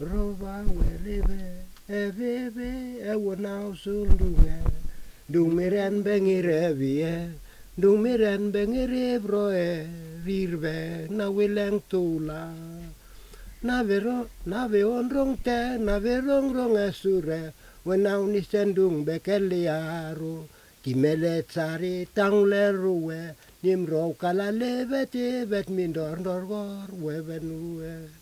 Rova welive eveve ewanau sundunge dung miren bengire vie dung miren bengire broe virve na wileng tula na ve onrong te na ve rong esure wenau ni sendung bekeliaro kimele tsari tang le ruwe nim ro kala levete vet mindor gor wevenue